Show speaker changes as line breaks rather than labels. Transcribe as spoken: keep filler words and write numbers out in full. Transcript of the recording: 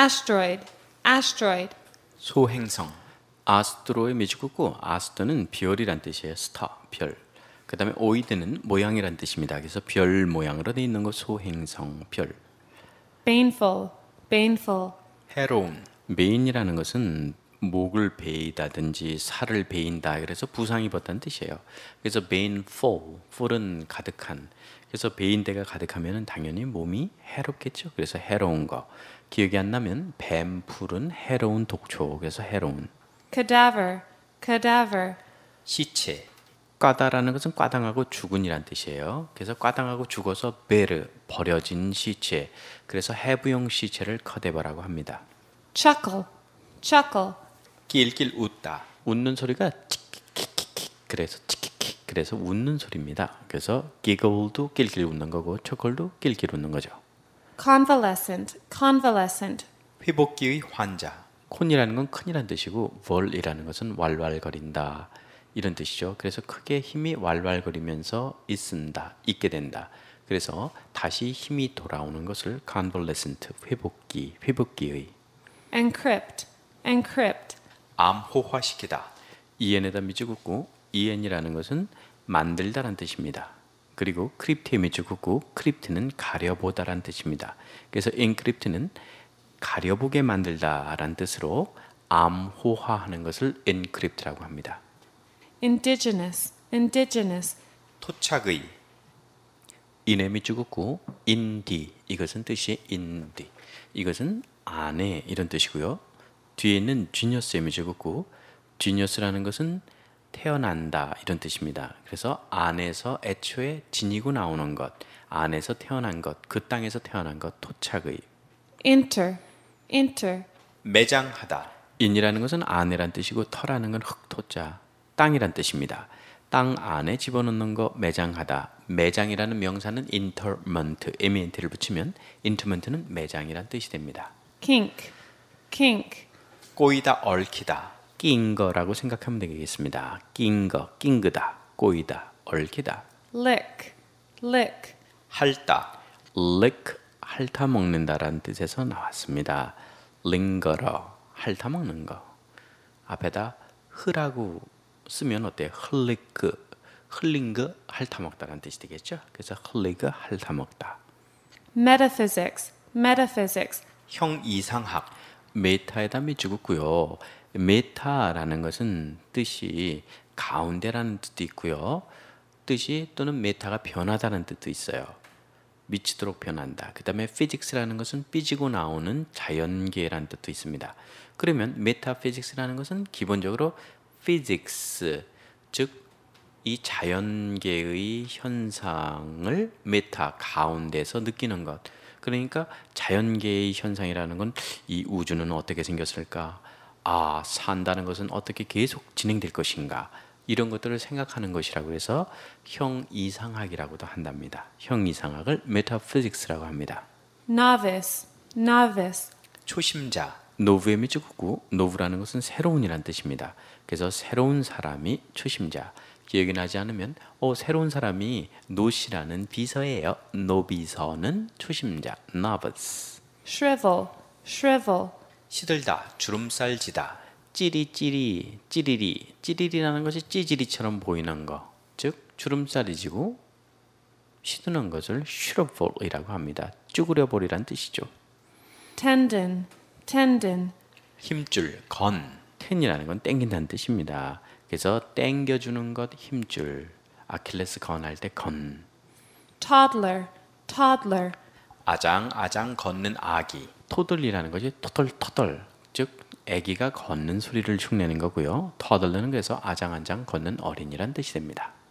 asteroid, asteroid.
소행성. 아스트로의 미지국고 아스트는 별이란 뜻이에요. 스타, 별. 그 다음에 오이드는 모양이란 뜻입니다. 그래서 별 모양으로 되어 있는 거 소행성, 별.
Baneful, baneful.
해로운. 베인이라는 것은 목을 베이다든지 살을 베인다. 그래서 부상 입었다는 뜻이에요. 그래서 baneful, full은 가득한. 그래서 베인대가 가득하면 당연히 몸이 해롭겠죠. 그래서 해로운 거. 기억이 안 나면 뱀, 풀은 해로운 독초. 그래서 해로운.
Cadaver, cadaver.
시체. 까다라는 것은 까당하고 죽은이란 뜻이에요. 그래서 까당하고 죽어서 베르, 버려진 시체. 그래서 해부용 시체를 커데버라고 합니다.
Chuckle, chuckle.
낄낄 웃다. 웃는 소리가 칙킥킥킥. 그래서 칙킥킥. 그래서 웃는 소리입니다. 그래서 giggle도 낄낄 웃는 거고 chuckle도 낄낄 웃는 거죠.
Convalescent, convalescent.
회복기의 환자. 콘이라는 건 큰이란 뜻이고 월이라는 것은 왈왈거린다. 이런 뜻이죠. 그래서 크게 힘이 왈왈거리면서 있습니다. 있게 된다. 그래서 다시 힘이 돌아오는 것을 convalescent, 회복기, 회복기의.
Encrypt, encrypt.
암호화시키다. 이엔에다 밑줄 긋고 이엔이라는 것은 만들다란 뜻입니다. 그리고 크립트에 밑줄 긋고 크립트는 가려보다란 뜻입니다. 그래서 encrypt는 가려보게 만들다란 뜻으로 암호화하는 것을 encrypt라고 합니다.
Indigenous, indigenous.
토착의. 인에 밑줄 긋고 인디. 이것은 뜻이 인디. 이것은 안에 이런 뜻이고요. 뒤에 있는 genius에 밑줄 긋고 genius라는 것은 태어난다 이런 뜻입니다. 그래서 안에서 애초에 지니고 나오는 것, 안에서 태어난 것, 그 땅에서 태어난 것, 토착의.
Inter, inter.
매장하다. 인이라는 것은 안에란 뜻이고 터라는 건 흙토자, 땅이란 뜻입니다. 땅 안에 집어넣는 거 매장하다. 매장이라는 명사는 interment, ment를 붙이면 interment는 매장이란 뜻이 됩니다.
Kink, kink.
꼬이다, 얽히다. 낀 거라고 생각하면 되겠습니다. 낀 거, 낑그다, 꼬이다, 얽히다.
Lick, lick.
핥다. lick, 핥아 먹는다라는 뜻에서 나왔습니다. 링거러, 핥아 먹는 거. 앞에다 흐라고 쓰면 어때요? 흘리그, 흘린 거 핥아 먹다라는 뜻이 되겠죠? 그래서 흘리그, 핥아 먹다.
Metaphysics, metaphysics.
형이상학. 메타에다 밑줄 긋고요. 메타라는 것은 뜻이 가운데라는 뜻도 있고요. 뜻이 또는 메타가 변하다는 뜻도 있어요. 미치도록 변한다. 그 다음에 피직스라는 것은 삐지고 나오는 자연계라는 뜻도 있습니다. 그러면 메타피직스라는 것은 기본적으로 피직스, 즉 이 자연계의 현상을 메타, 가운데서 느끼는 것. 그러니까 자연계의 현상이라는 건 이 우주는 어떻게 생겼을까? 아, 산다는 것은 어떻게 계속 진행될 것인가? 이런 것들을 생각하는 것이라고 해서 형이상학이라고도 한답니다. 형이상학을 메타피직스라고 합니다.
Novice, novice.
초심자. 노브에 밑줄 긋고 노브라는 것은 새로운이란 뜻입니다. 그래서 새로운 사람이 초심자. 기억이 나지 않으면 어, 새로운 사람이 노시라는 비서예요. 노비서는 초심자. novice.
Shrivel, shrivel.
시들다, 주름살지다. 찌리찌리, 찌리리. 찌리리라는 것이 찌질이처럼 보이는 거. 즉 주름살이 지고 시드는 것을 shrivel이라고 합니다. 쭈그려버리란 뜻이죠.
Tendon, tendon.
힘줄, 건. 텐이라는 건 땡긴다는 뜻입니다. 그래서 땡겨주는 것, 힘줄. 아킬레스 건 할 때 건.
Toddler, toddler.
아장, 아장 걷는 아기. 토들이라는 것이 토덜토덜. 즉 아기가 걷는 소리를 흉내는 거고요. 터들는 그래서 아장아장 걷는 어린이란 뜻이 됩니다.